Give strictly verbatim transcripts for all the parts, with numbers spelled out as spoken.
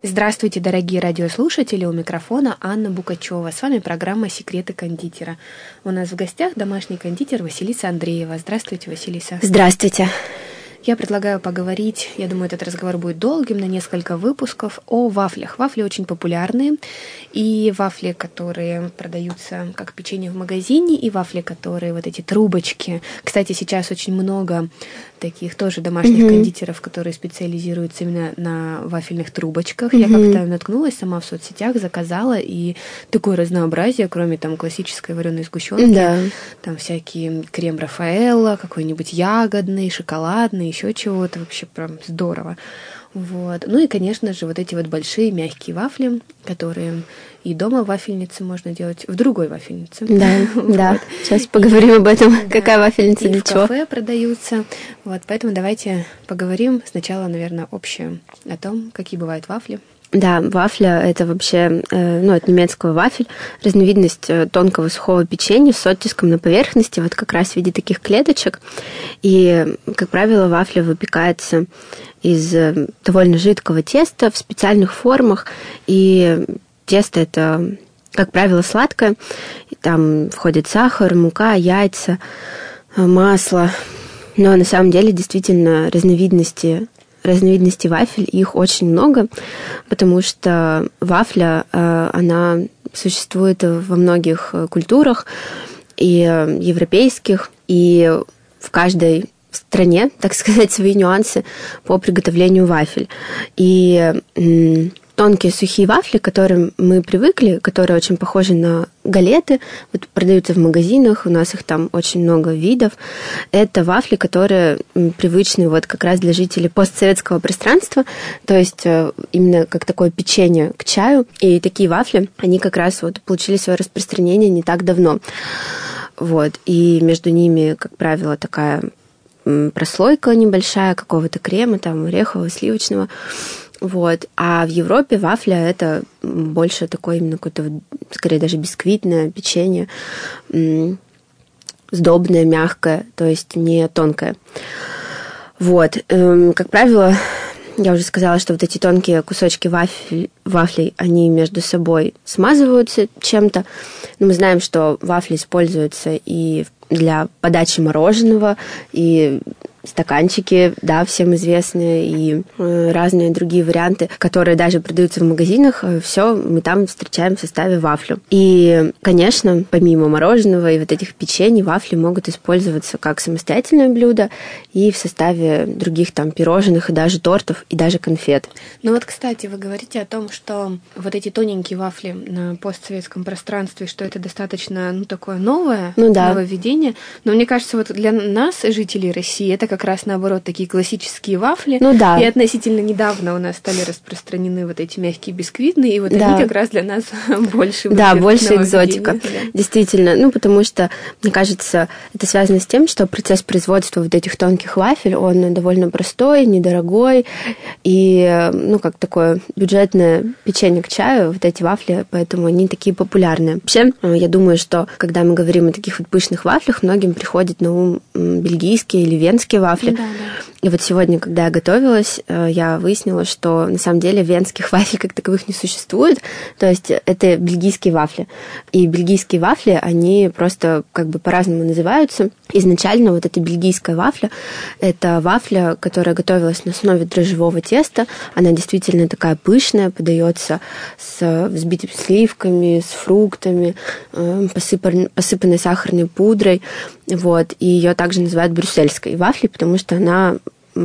Здравствуйте, дорогие радиослушатели, у микрофона Анна Букачева. С вами программа «Секреты кондитера». У нас в гостях домашний кондитер Василиса Андреева. Здравствуйте, Василиса. Здравствуйте. Я предлагаю поговорить, я думаю, этот разговор будет долгим, на несколько выпусков, о вафлях. Вафли очень популярны, и вафли, которые продаются как печенье в магазине, и вафли, которые вот эти трубочки. Кстати, сейчас очень много таких тоже домашних mm-hmm. кондитеров, которые специализируются именно на вафельных трубочках. Mm-hmm. Я как-то наткнулась сама в соцсетях, заказала, и такое разнообразие, кроме там классической вареной сгущенки, да. там всякие крем Рафаэлло, какой-нибудь ягодный, шоколадный, еще чего-то, вообще прям здорово. Вот. Ну и, конечно же, вот эти вот большие мягкие вафли, которые и дома в вафельнице можно делать, в другой вафельнице. Да, вот. Да. Сейчас поговорим об этом, да. Какая вафельница, и для в чего. В кафе продаются. Вот, поэтому давайте поговорим сначала, наверное, общее о том, какие бывают вафли. Да, вафля — это вообще, ну, от немецкого вафель, разновидность тонкого сухого печенья с оттиском на поверхности, вот как раз в виде таких клеточек. И, как правило, вафля выпекается из довольно жидкого теста в специальных формах. И тесто это, как правило, сладкое. Там входит сахар, мука, яйца, масло. Но на самом деле действительно разновидности Разновидностей вафель, их очень много, потому что вафля, она существует во многих культурах, и европейских, и в каждой стране, так сказать, свои нюансы по приготовлению вафель. И тонкие сухие вафли, к которым мы привыкли, которые очень похожи на галеты, вот продаются в магазинах, у нас их там очень много видов. Это вафли, которые привычны вот как раз для жителей постсоветского пространства, то есть именно как такое печенье к чаю. И такие вафли, они как раз вот получили свое распространение не так давно. Вот. И между ними, как правило, такая прослойка небольшая какого-то крема, там, орехового, сливочного. Вот. А в Европе вафля — это больше такое именно какое-то, скорее даже бисквитное печенье, сдобное, мягкое, то есть не тонкое. Вот. Как правило, я уже сказала, что вот эти тонкие кусочки вафель, вафлей, они между собой смазываются чем-то. Но мы знаем, что вафли используются и для подачи мороженого, и стаканчики, да, всем известные, и разные другие варианты, которые даже продаются в магазинах, все мы там встречаем в составе вафлю. И, конечно, помимо мороженого и вот этих печений, вафли могут использоваться как самостоятельное блюдо и в составе других там пирожных, и даже тортов, и даже конфет. Ну вот, кстати, вы говорите о том, что вот эти тоненькие вафли на постсоветском пространстве, что это достаточно, ну, такое новое, ну, да. нововведение. Но мне кажется, вот для нас, жителей России, это как раз наоборот такие классические вафли. Ну да. И относительно недавно у нас стали распространены вот эти мягкие бисквитные, и вот да. они как раз для нас больше. Да, больше экзотика. Да. Действительно. Ну, потому что, мне кажется, это связано с тем, что процесс производства вот этих тонких вафель, он довольно простой, недорогой, и, ну, как такое бюджетное печенье к чаю, вот эти вафли, поэтому они такие популярные. Вообще, я думаю, что когда мы говорим о таких вот пышных вафлях, многим приходит на ум бельгийские или венские вафли. Да, да. И вот сегодня, когда я готовилась, я выяснила, что на самом деле венских вафель как таковых не существует. То есть это бельгийские вафли. И бельгийские вафли, они просто как бы по-разному называются. Изначально вот эта бельгийская вафля, это вафля, которая готовилась на основе дрожжевого теста. Она действительно такая пышная, подается с взбитыми сливками, с фруктами, посыпан, посыпанной сахарной пудрой. Вот. И ее также называют брюссельской вафлей, потому что она,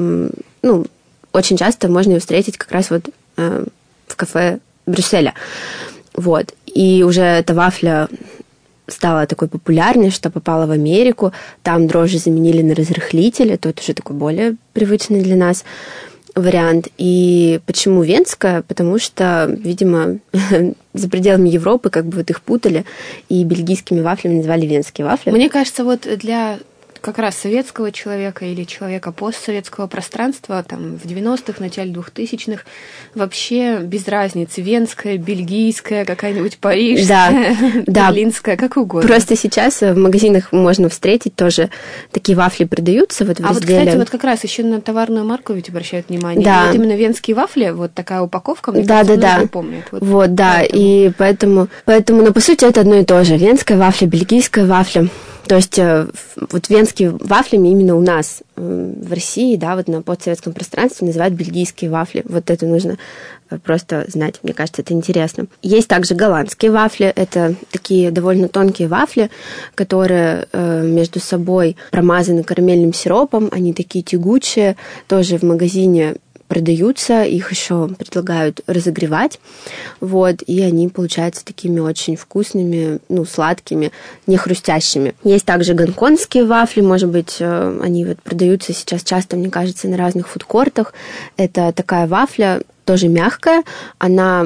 ну, очень часто можно ее встретить как раз вот в кафе Брюсселя. Вот. И уже эта вафля стала такой популярной, что попала в Америку. Там дрожжи заменили на разрыхлитель. Это уже такой более привычный для нас вариант. И почему венская? Потому что, видимо, за пределами Европы как бы вот их путали, и бельгийскими вафлями называли венские вафли. Мне кажется, вот для как раз советского человека или человека постсоветского пространства, там, в девяностых, начале двухтысячных, вообще без разницы, венская, бельгийская, какая-нибудь парижская, да, берлинская, да. Как угодно. Просто сейчас в магазинах можно встретить тоже такие вафли продаются вот в а разделе. Вот, кстати, вот как раз еще на товарную марку ведь обращают внимание. Да. И вот именно венские вафли, вот такая упаковка, мне да, кажется, да, да. помнят. Вот, вот да, поэтому. и поэтому, поэтому, ну, по сути, это одно и то же. Венская вафля, бельгийская вафля. То есть вот венские вафлями именно у нас в России, да, вот на постсоветском пространстве называют бельгийские вафли. Вот это нужно просто знать, мне кажется, это интересно. Есть также голландские вафли. Это такие довольно тонкие вафли, которые между собой промазаны карамельным сиропом. Они такие тягучие, тоже в магазине продаются, их еще предлагают разогревать, вот, и они получаются такими очень вкусными, ну, сладкими, не хрустящими. Есть также гонконгские вафли, может быть, они вот продаются сейчас часто, мне кажется, на разных фудкортах. Это такая вафля, тоже мягкая, она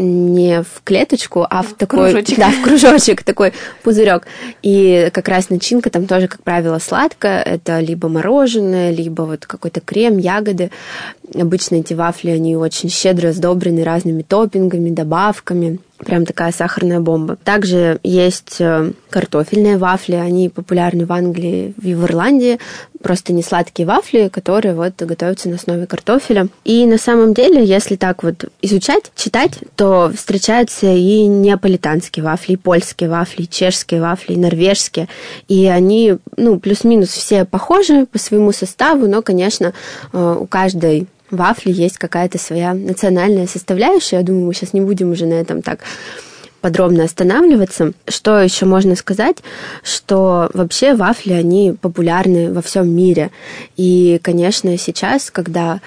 не в клеточку, а в, в такой... Кружочек. Да, в кружочек, такой пузырек. И как раз начинка там тоже, как правило, сладкая. Это либо мороженое, либо вот какой-то крем, ягоды. Обычно эти вафли, они очень щедро сдобрены разными топпингами, добавками. Прям такая сахарная бомба. Также есть картофельные вафли. Они популярны в Англии и в Ирландии. Просто не сладкие вафли, которые вот готовятся на основе картофеля. И на самом деле, если так вот изучать, читать, то встречаются и неаполитанские вафли, и польские вафли, и чешские вафли, и норвежские. И они, ну, плюс-минус все похожи по своему составу, но, конечно, у каждой вафли есть какая-то своя национальная составляющая. Я думаю, мы сейчас не будем уже на этом так подробно останавливаться. Что еще можно сказать? Что вообще вафли, они популярны во всем мире. И, конечно, сейчас, когда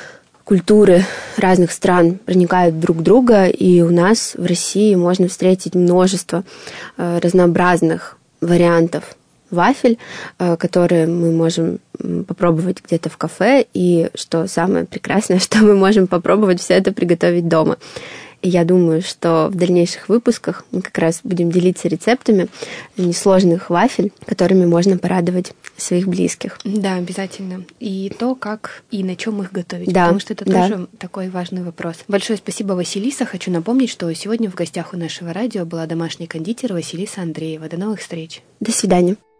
культуры разных стран проникают друг в друга, и у нас в России можно встретить множество разнообразных вариантов вафель, которые мы можем попробовать где-то в кафе, и что самое прекрасное, что мы можем попробовать все это приготовить дома. И я думаю, что в дальнейших выпусках мы как раз будем делиться рецептами несложных вафель, которыми можно порадовать своих близких. Да, обязательно. И то, как и на чем их готовить, да, потому что это да. тоже такой важный вопрос. Большое спасибо, Василиса. Хочу напомнить, что сегодня в гостях у нашего радио была домашний кондитер Василиса Андреева. До новых встреч. До свидания.